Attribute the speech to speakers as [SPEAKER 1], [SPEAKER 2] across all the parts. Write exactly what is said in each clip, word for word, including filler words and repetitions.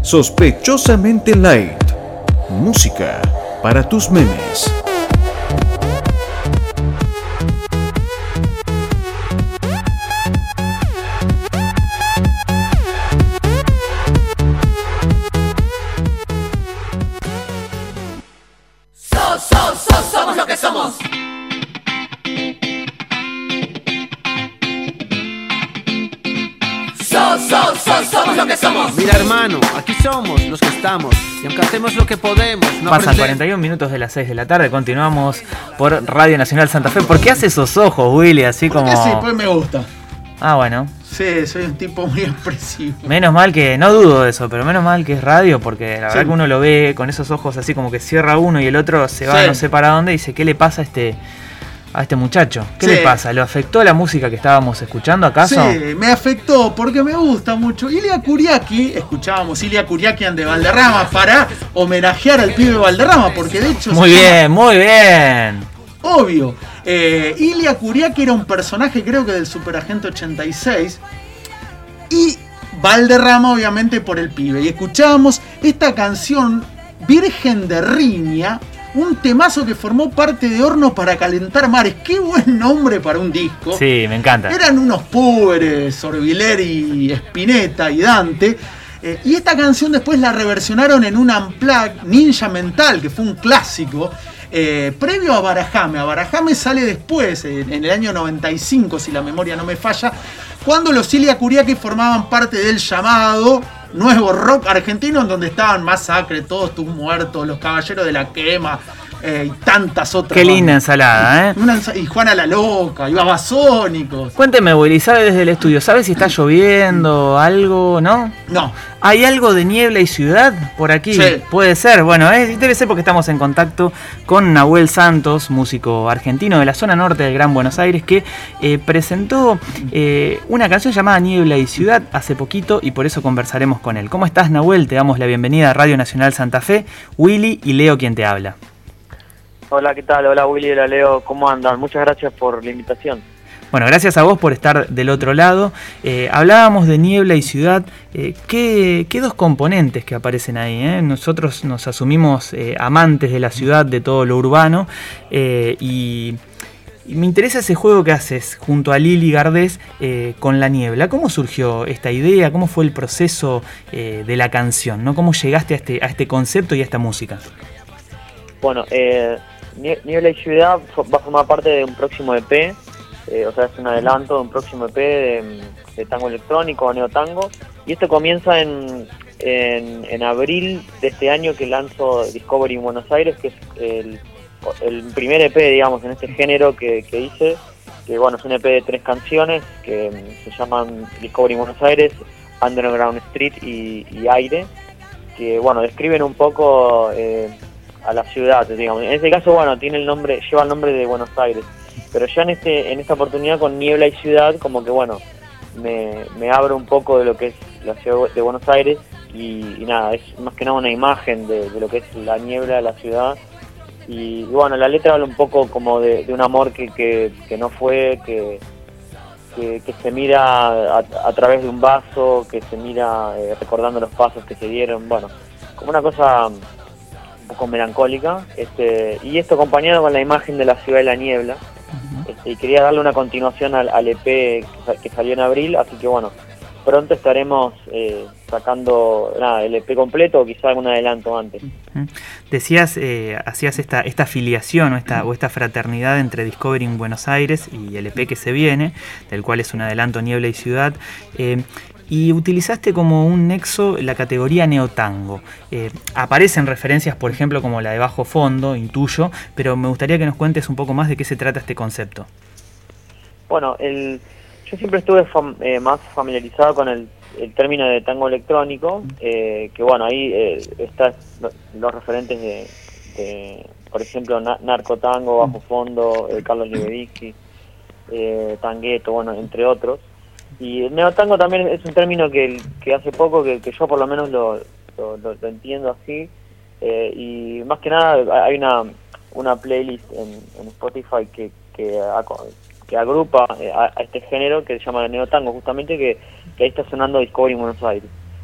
[SPEAKER 1] Sospechosamente Light. Música para tus memes.
[SPEAKER 2] So, so, so, somos lo que somos. So, so, so, somos lo que somos.
[SPEAKER 3] Mira, hermano, aquí somos los que estamos. Y aunque hacemos lo que podemos, no
[SPEAKER 4] Pasan
[SPEAKER 3] aprendemos.
[SPEAKER 4] cuarenta y un minutos de las seis de la tarde. Continuamos por Radio Nacional Santa Fe. ¿Por qué hace esos ojos, Willy? Así como...
[SPEAKER 5] Porque sí, pues me gusta.
[SPEAKER 4] Ah, bueno.
[SPEAKER 5] Sí, soy un tipo muy expresivo.
[SPEAKER 4] Menos mal que, no dudo de eso, pero menos mal que es radio, porque la
[SPEAKER 5] Sí.
[SPEAKER 4] verdad que uno lo ve con esos ojos así como que cierra uno y el otro se va
[SPEAKER 5] Sí.
[SPEAKER 4] no sé para dónde y dice, ¿qué le pasa a este, a este muchacho? ¿Qué
[SPEAKER 5] Sí.
[SPEAKER 4] le pasa? ¿Lo afectó la música que estábamos escuchando acaso?
[SPEAKER 5] Sí, me afectó porque me gusta mucho. Ilia Kuriaki, escuchábamos Ilia Kuriakian de Valderrama para homenajear al pibe Valderrama, porque de hecho...
[SPEAKER 4] Muy
[SPEAKER 5] se llama-
[SPEAKER 4] bien, muy bien.
[SPEAKER 5] Obvio. Eh, Ilia Kuriaki era un personaje, creo que del Superagente ochenta y seis. Y Valderrama, obviamente, por el pibe. Y escuchábamos esta canción, Virgen de Riña, un temazo que formó parte de Horno para Calentar Mares. Qué buen nombre para un disco.
[SPEAKER 4] Sí, me encanta.
[SPEAKER 5] Eran unos púberes, Sorbileri, Spinetta y Dante. Eh, y esta canción después la reversionaron en un Unplugged, Ninja Mental, que fue un clásico. Eh, previo a Barajame. A Barajame sale después, en, en el año noventa y cinco, si la memoria no me falla, cuando los Ilia Kuriaki formaban parte del llamado nuevo rock argentino, en donde estaban Masacre, Todos Tus Muertos, Los Caballeros de la Quema eh, y tantas otras.
[SPEAKER 4] Qué linda
[SPEAKER 5] bandas.
[SPEAKER 4] ensalada, ¿eh?
[SPEAKER 5] Una ensa- y Juana la Loca, y Babasónicos.
[SPEAKER 4] Cuénteme, Willy, ¿sabe desde el estudio? ¿Sabe si está lloviendo algo, no?
[SPEAKER 5] No.
[SPEAKER 4] ¿Hay algo de niebla y ciudad por aquí?
[SPEAKER 5] Sí.
[SPEAKER 4] Puede ser, bueno, eh, debe ser porque estamos en contacto con Nahuel Santos, músico argentino de la zona norte del Gran Buenos Aires, que eh, presentó eh, una canción llamada Niebla y Ciudad hace poquito y por eso conversaremos con él. ¿Cómo estás, Nahuel? Te damos la bienvenida a Radio Nacional Santa Fe. Willy y Leo quien te habla.
[SPEAKER 6] Hola, ¿qué tal? Hola Willy, hola Leo, ¿cómo andan? Muchas gracias por la invitación.
[SPEAKER 4] Bueno, gracias a vos por estar del otro lado. Eh, hablábamos de niebla y ciudad. Eh, ¿qué, qué dos componentes que aparecen ahí? Eh? Nosotros nos asumimos eh, amantes de la ciudad, de todo lo urbano. Eh, y, y me interesa ese juego que haces junto a Lili Gardés eh, con la niebla. ¿Cómo surgió esta idea? ¿Cómo fue el proceso eh, de la canción, ¿no? ¿Cómo llegaste a este, a este concepto y a esta música?
[SPEAKER 6] Bueno, eh, Nie- Niebla y Ciudad fo- va a formar parte de un próximo E P, eh, o sea, es un adelanto de un próximo E P de, de tango electrónico, neotango, y esto comienza en, en, en abril de este año que lanzo Discovery en Buenos Aires, que es el, el primer E P, digamos, en este género que, que hice, que bueno, es un E P de tres canciones que mm, se llaman Discovery en Buenos Aires, Underground Street y, y Aire, que bueno, describen un poco eh, a la ciudad, digamos. En este caso, bueno, tiene el nombre, lleva el nombre de Buenos Aires, pero ya en este, en esta oportunidad con Niebla y Ciudad, como que bueno, me, me abro un poco de lo que es la ciudad de Buenos Aires y, y nada, es más que nada una imagen de, de lo que es la niebla de la ciudad. Y, y bueno, la letra habla un poco como de, de un amor que, que, que no fue, que, que, que se mira a, a través de un vaso, que se mira eh, recordando los pasos que se dieron, bueno, como una cosa un poco melancólica, este, y esto acompañado con la imagen de la ciudad de la niebla, este, y quería darle una continuación al, al E P que, sa- que salió en abril, así que bueno, pronto estaremos eh, sacando nada, el E P completo o quizá algún adelanto antes.
[SPEAKER 4] Decías, eh, hacías esta, esta afiliación o esta, o esta fraternidad entre Discovery en Buenos Aires y el E P que se viene, del cual es un adelanto Niebla y Ciudad, eh, y utilizaste como un nexo la categoría neotango. Eh, aparecen referencias, por ejemplo, como la de Bajo Fondo, intuyo, pero me gustaría que nos cuentes un poco más de qué se trata este concepto.
[SPEAKER 6] Bueno, el, yo siempre estuve fam- eh, más familiarizado con el, el término de tango electrónico, eh, que bueno, ahí eh, están lo- los referentes de, de, por ejemplo, na- Narcotango, Bajo Fondo, eh, Carlos Libedici, eh, Tangueto, bueno, entre otros. Y el neotango también es un término que, que hace poco, que, que yo por lo menos lo, lo, lo- lo entiendo así, eh, y más que nada hay una, una playlist en, en Spotify que, que, aco- que agrupa eh, a, a este género que se llama neotango, justamente, que, que ahí está sonando Discovery en Buenos Aires.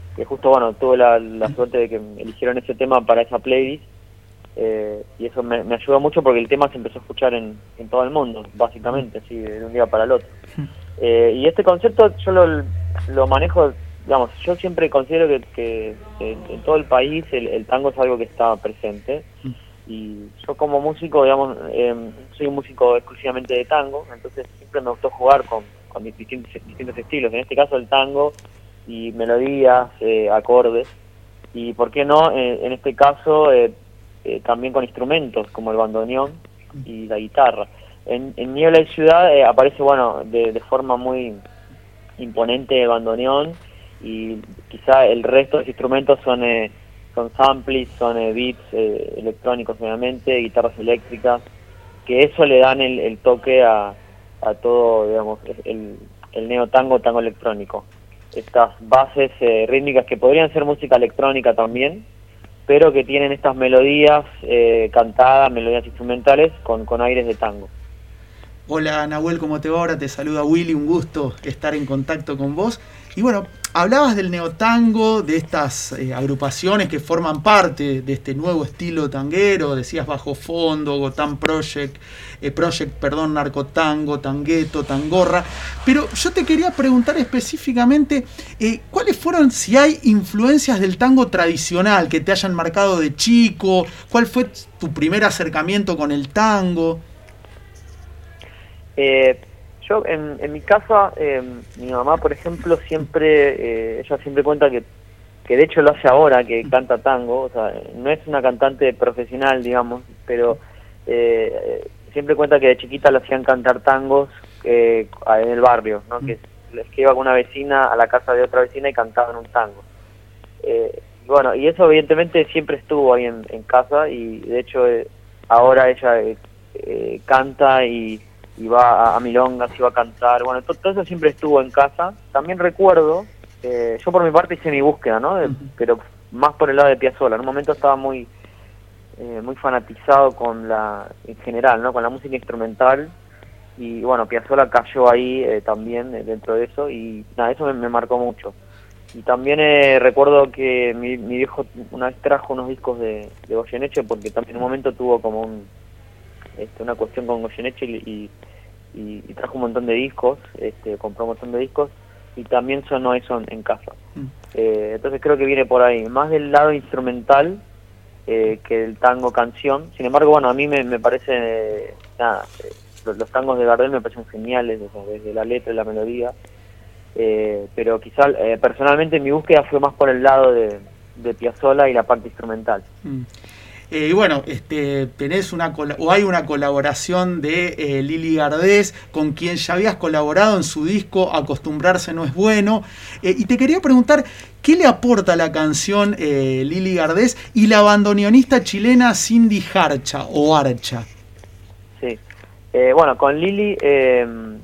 [SPEAKER 6] que justo, bueno, tuve la, la suerte de que eligieron ese tema para esa playlist, eh, y eso me, me ayudó mucho porque el tema se empezó a escuchar en, en todo el mundo, básicamente, así, de un día para el otro. Eh, y este concepto yo lo, lo manejo, digamos, yo siempre considero que, que, que en todo el país el, el tango es algo que está presente, y yo como músico, digamos, eh, soy un músico exclusivamente de tango, entonces siempre me gustó jugar con, con distintos, distintos estilos, en este caso el tango y melodías, eh, acordes, y por qué no, eh, en este caso eh, eh, también con instrumentos como el bandoneón y la guitarra. En, en Niebla y Ciudad eh, aparece, bueno, de, de forma muy imponente el bandoneón, y quizá el resto de los instrumentos son eh, son samples, son eh, beats eh, electrónicos obviamente, guitarras eléctricas, que eso le dan el, el toque a, a todo, digamos, el, el neotango, tango electrónico. Estas bases eh, rítmicas que podrían ser música electrónica también, pero que tienen estas melodías eh, cantadas, melodías instrumentales con, con aires de tango.
[SPEAKER 5] Hola Nahuel, ¿cómo te va? Ahora te saluda Willy, un gusto estar en contacto con vos. Y bueno, hablabas del neotango, de estas eh, agrupaciones que forman parte de este nuevo estilo tanguero, decías Bajo Fondo, Gotán Project, eh, Project, perdón, Narcotango, Tangueto, Tangorra, pero yo te quería preguntar específicamente eh, ¿cuáles fueron, si hay influencias del tango tradicional que te hayan marcado de chico? ¿Cuál fue tu primer acercamiento con el tango?
[SPEAKER 6] Eh, yo, en, en mi casa, eh, mi mamá, por ejemplo, siempre, eh, ella siempre cuenta que, que de hecho lo hace ahora, que canta tango, o sea, no es una cantante profesional, digamos, pero eh, siempre cuenta que de chiquita le hacían cantar tangos eh, en el barrio, ¿no? Que, que iba con una vecina a la casa de otra vecina y cantaban un tango. Eh, bueno, y eso evidentemente siempre estuvo ahí en, en casa, y de hecho eh, ahora ella eh, eh, canta y... y va a, a milongas, iba a cantar, bueno, todo, todo eso siempre estuvo en casa. También recuerdo, eh, yo por mi parte hice mi búsqueda, ¿no? De, pero más por el lado de Piazzolla. En un momento estaba muy eh, muy fanatizado con la, en general, ¿no? Con la música instrumental, y bueno, Piazzolla cayó ahí eh, también eh, dentro de eso, y nada, eso me, me marcó mucho. Y también eh, recuerdo que mi, mi viejo una vez trajo unos discos de, de Goyeneche, porque también en un momento tuvo como un este, una cuestión con Goyeneche, y, y Y, y trajo un montón de discos, este, compró un montón de discos, y también sonó eso en, en casa. Mm. Eh, entonces creo que viene por ahí, más del lado instrumental eh, que del tango canción. Sin embargo, bueno, a mí me, me parece, eh, nada, eh, los, los tangos de Gardel me parecen geniales, o sea, desde la letra y la melodía, eh, pero quizá eh, personalmente mi búsqueda fue más por el lado de, de Piazzolla y la parte instrumental.
[SPEAKER 5] Mm. Eh, y bueno, este, tenés una o hay una colaboración de eh, Lili Gardés, con quien ya habías colaborado en su disco Acostumbrarse no es bueno. Eh, y te quería preguntar, ¿qué le aporta la canción eh, Lili Gardés y la bandoneonista chilena Cindy Harcha o Archa?
[SPEAKER 6] Sí, eh, bueno, con Lili, eh,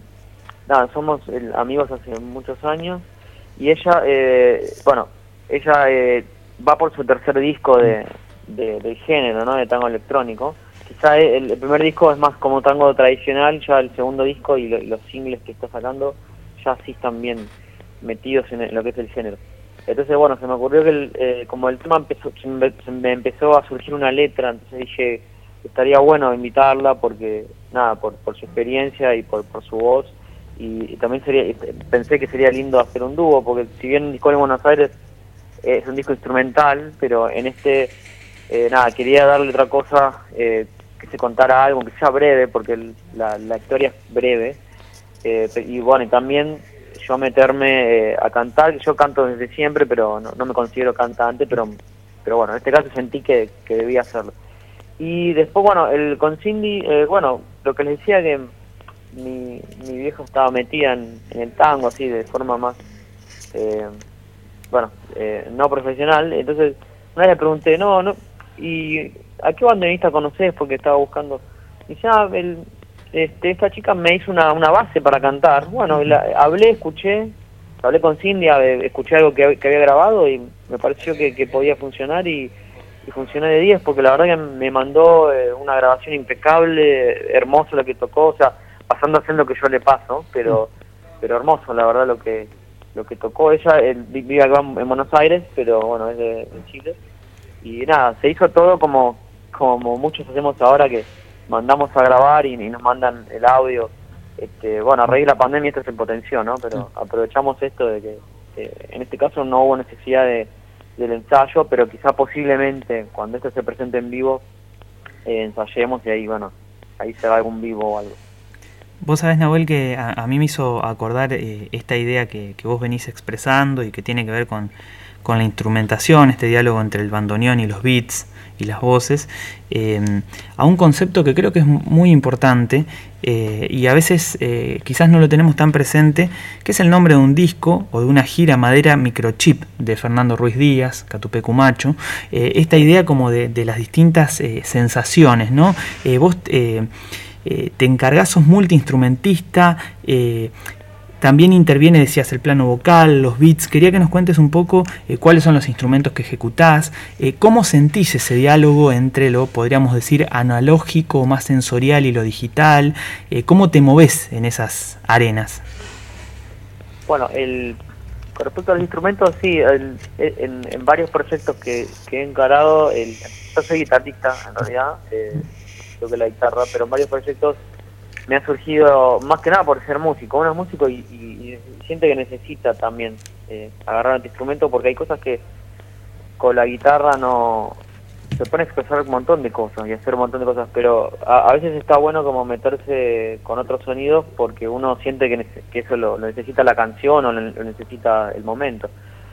[SPEAKER 6] nada, somos eh, amigos hace muchos años, y ella, eh, bueno, ella eh, va por su tercer disco de... De, del género, ¿no? De tango electrónico. Quizá el, el primer disco es más como tango tradicional, ya el segundo disco y, lo, y los singles que está sacando ya sí están bien metidos en, el, en lo que es el género. Entonces, bueno, se me ocurrió que el, eh, como el tema empezó, se me, se me empezó a surgir una letra, entonces dije, estaría bueno invitarla porque, nada, por, por su experiencia y por, por su voz, y, y también sería, pensé que sería lindo hacer un dúo, porque si bien Nicole en Buenos Aires eh, es un disco instrumental, pero en este... Eh, nada, quería darle otra cosa, eh, que se contara algo, que sea breve, porque el, la, la historia es breve, eh, y bueno, y también yo meterme eh, a cantar, yo canto desde siempre, pero no, no me considero cantante, pero pero bueno, en este caso sentí que, que debía hacerlo. Y después, bueno, el con Cindy, eh, bueno, lo que les decía, que mi, mi viejo estaba metida en, en el tango, así, de forma más, eh, bueno, eh, no profesional, entonces una vez le pregunté, no, no, ¿y a qué bandoneonista conocés? Porque estaba buscando. Y dice, ah, el, este, esta chica me hizo una, una base para cantar. Bueno, la, hablé, escuché, hablé con Cindy, escuché algo que, que había grabado y me pareció que, que podía funcionar, y, y funcionó de diez, porque la verdad que me mandó eh, una grabación impecable, hermoso lo que tocó, o sea, pasando a hacer lo que yo le paso, pero, pero hermoso, la verdad, lo que, lo que tocó ella, él vive acá en Buenos Aires, pero bueno, es de, de Chile. Y nada, se hizo todo como, como muchos hacemos ahora, que mandamos a grabar y, y nos mandan el audio. Este, bueno, a raíz de la pandemia esto se potenció, ¿no? Pero aprovechamos esto de que eh, en este caso no hubo necesidad de, del ensayo, pero quizá posiblemente cuando esto se presente en vivo, eh, ensayemos y ahí, bueno, ahí se va algún vivo o algo.
[SPEAKER 4] Vos sabés, Nahuel, que a, a mí me hizo acordar eh, esta idea que, que vos venís expresando y que tiene que ver con, con la instrumentación, este diálogo entre el bandoneón y los beats y las voces, eh, a un concepto que creo que es muy importante eh, y a veces eh, quizás no lo tenemos tan presente, que es el nombre de un disco o de una gira madera Microchip de Fernando Ruiz Díaz, Catupecu Macho, eh, esta idea como de, de las distintas eh, sensaciones, ¿no? Eh, vos eh, eh, te encargás, sos multiinstrumentista, eh, también interviene, decías, el plano vocal, los beats. Quería que nos cuentes un poco eh, cuáles son los instrumentos que ejecutás, eh, cómo sentís ese diálogo entre lo, podríamos decir, analógico, más sensorial y lo digital, eh, cómo te movés en esas arenas.
[SPEAKER 6] Bueno, el, con respecto a los instrumentos, sí, el, en, en varios proyectos que, que he encarado, el, yo soy guitarrista en realidad, eh, toco la guitarra, pero en varios proyectos me ha surgido más que nada por ser músico. Uno es músico y, y, y siente que necesita también eh, agarrar este instrumento, porque hay cosas que con la guitarra no se pone a expresar un montón de cosas y hacer un montón de cosas, pero a, a veces está bueno como meterse con otros sonidos porque uno siente que, nece- que eso lo, lo necesita la canción o lo, lo necesita el momento.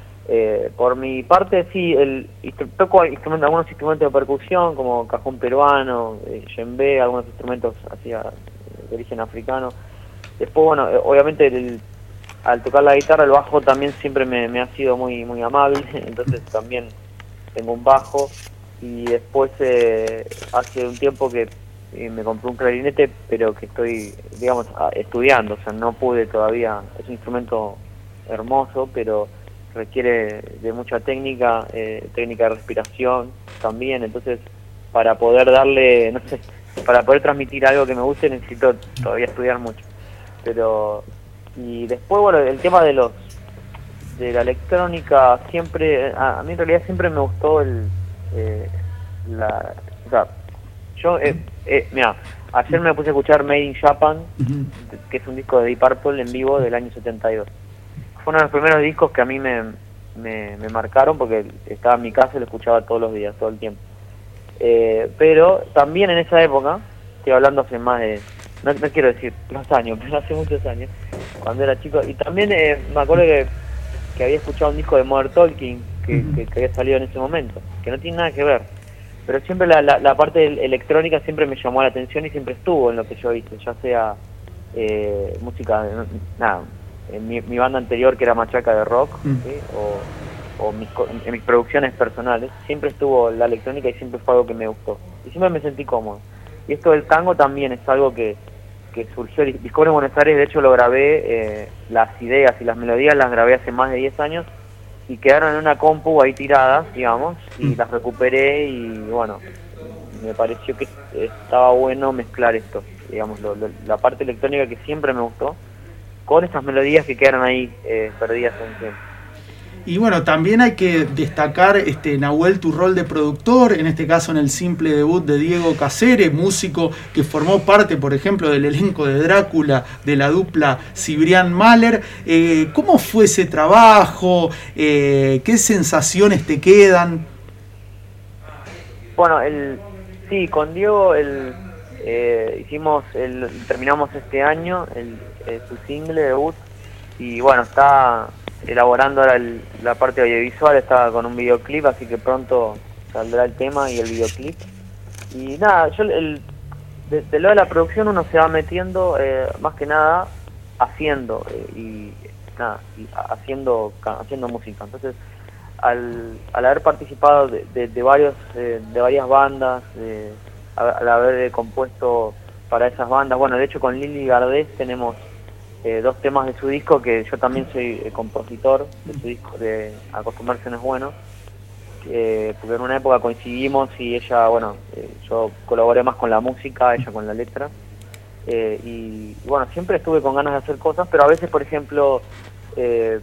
[SPEAKER 6] Eh, por mi parte, sí, el, toco instrumentos, algunos instrumentos de percusión como cajón peruano, eh, djembe, algunos instrumentos así a, de origen africano. Después, bueno, eh, obviamente el, al tocar la guitarra, el bajo también siempre me, me ha sido muy muy amable, entonces también tengo un bajo. Y después eh, hace un tiempo que eh, me compré un clarinete, pero que estoy, digamos, a, estudiando, o sea, no pude todavía. Es un instrumento hermoso, pero requiere de mucha técnica, eh, técnica de respiración también, entonces para poder darle, no sé, para poder transmitir algo que me guste necesito todavía estudiar mucho. Pero, y después, bueno, el tema de los, de la electrónica, siempre, a, a mí en realidad siempre me gustó el, eh, la, o sea, yo, eh, eh, mira, ayer me puse a escuchar Made in Japan, que es un disco de Deep Purple en vivo del año setenta y dos. Fue uno de los primeros discos que a mí me, me, me marcaron porque estaba en mi casa y lo escuchaba todos los días, todo el tiempo. Eh, pero también en esa época, estoy hablando hace más de, no, no quiero decir los años, pero hace muchos años, cuando era chico, y también eh, me acuerdo que, que había escuchado un disco de Modern Talking que, que, que había salido en ese momento, que no tiene nada que ver, pero siempre la, la, la parte electrónica siempre me llamó la atención y siempre estuvo en lo que yo hice, ya sea eh, música, no, nada, en mi, mi banda anterior que era Machaca de rock, mm. ¿sí? o, o mis, en mis producciones personales, siempre estuvo la electrónica y siempre fue algo que me gustó. Y siempre me sentí cómodo. Y esto del tango también es algo que, que surgió. Discovery en Buenos Aires, de hecho lo grabé, eh, las ideas y las melodías las grabé hace más de diez años y quedaron en una compu ahí tiradas, digamos, y mm. las recuperé y bueno, me pareció que estaba bueno mezclar esto, digamos, lo, lo, la parte electrónica que siempre me gustó, con estas melodías que quedaron ahí eh, perdidas en el tiempo.
[SPEAKER 5] Y bueno, también hay que destacar, este, Nahuel, tu rol de productor, en este caso en el simple debut de Diego Caceres, músico que formó parte, por ejemplo, del elenco de Drácula, de la dupla Cibrián Mahler. Eh, ¿Cómo fue ese trabajo? Eh, ¿Qué sensaciones te quedan?
[SPEAKER 6] Bueno, el, sí, con Diego el, eh, hicimos, el, terminamos este año el, eh, su single debut y bueno, está elaborando ahora el, la parte audiovisual, está con un videoclip, así que pronto saldrá el tema y el videoclip. Y nada, yo el, de, de lo de la producción uno se va metiendo eh, más que nada haciendo eh, y nada, y haciendo haciendo música. Entonces, al, al haber participado de, de, de varios eh, de varias bandas, eh, al haber compuesto para esas bandas, bueno, de hecho con Lili Gardés tenemos Eh, dos temas de su disco, que yo también soy eh, compositor de su disco de Acostumbrarse no es bueno, eh, porque en una época coincidimos y ella, bueno, eh, yo colaboré más con la música, ella con la letra, eh, y, y bueno, siempre estuve con ganas de hacer cosas, pero a veces, por ejemplo, eh,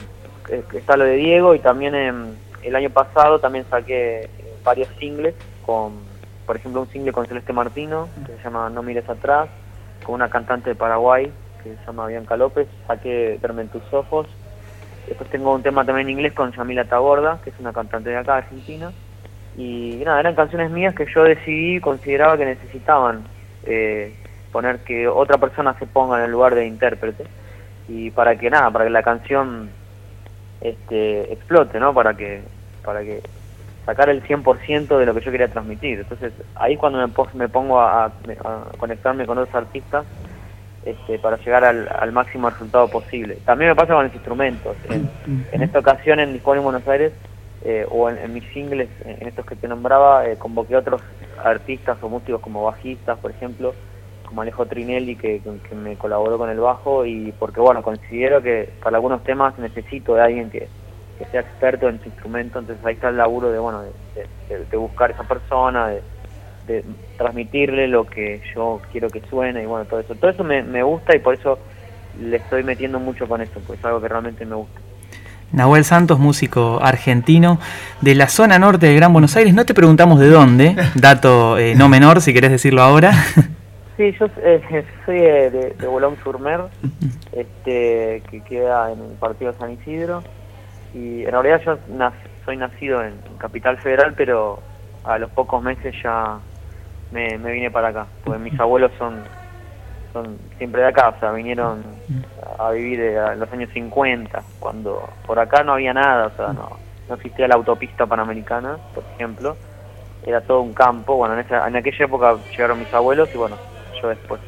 [SPEAKER 6] eh, está lo de Diego, y también eh, el año pasado también saqué varios singles, con, por ejemplo, un single con Celeste Martino, que se llama No mires atrás, con una cantante de Paraguay, que se llama Bianca López, saqué Verme en tus ojos. Después tengo un tema también en inglés con Yamila Taborda, que es una cantante de acá, de Argentina. Y nada, eran canciones mías que yo decidí, consideraba que necesitaban eh, poner que otra persona se ponga en el lugar de intérprete, y para que nada, para que la canción este, explote, ¿no? Para que, para que sacar el cien por ciento de lo que yo quería transmitir. Entonces ahí es cuando me, me pongo a, a conectarme con otros artistas este, para llegar al, al máximo resultado posible. También me pasa con los instrumentos. En, en esta ocasión en Disco en Buenos Aires, eh, o en, en mis singles, en estos que te nombraba, eh, convoqué a otros artistas o músicos como bajistas, por ejemplo, como Alejo Trinelli, que, que me colaboró con el bajo, y porque bueno, considero que para algunos temas necesito de alguien que, que sea experto en su instrumento. Entonces ahí está el laburo de bueno de, de, de buscar esa persona, de, de transmitirle lo que yo quiero que suene, y bueno, todo eso todo eso me, me gusta, y por eso le estoy metiendo mucho con esto, pues es algo que realmente me gusta.
[SPEAKER 4] Nahuel Santos, músico argentino de la zona norte del Gran Buenos Aires. No te preguntamos de dónde, dato eh, no menor, si querés decirlo ahora.
[SPEAKER 6] Sí, yo eh, soy de, de, de Boulogne-sur-Mer, este, que queda en el partido de San Isidro, y en realidad yo nac soy nacido en Capital Federal, pero a los pocos meses ya me, me vine para acá, porque mis abuelos son, son siempre de acá, o sea, vinieron a vivir en los años cincuenta, cuando por acá no había nada, o sea, no, no existía la autopista panamericana, por ejemplo, era todo un campo. Bueno, en, esa, en aquella época llegaron mis abuelos, y bueno, yo después.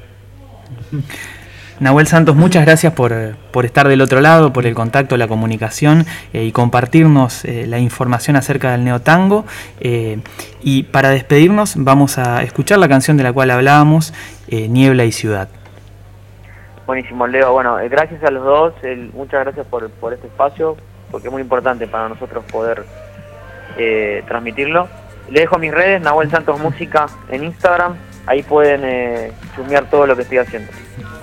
[SPEAKER 4] Nahuel Santos, muchas gracias por, por estar del otro lado, por el contacto, la comunicación eh, y compartirnos eh, la información acerca del neotango. Eh, y para despedirnos vamos a escuchar la canción de la cual hablábamos, eh, Niebla y Ciudad.
[SPEAKER 6] Buenísimo, Leo. Bueno, eh, gracias a los dos, el, muchas gracias por, por este espacio, porque es muy importante para nosotros poder eh, transmitirlo. Le dejo mis redes, Nahuel Santos Música en Instagram. Ahí pueden eh, chusmear todo lo que estoy haciendo.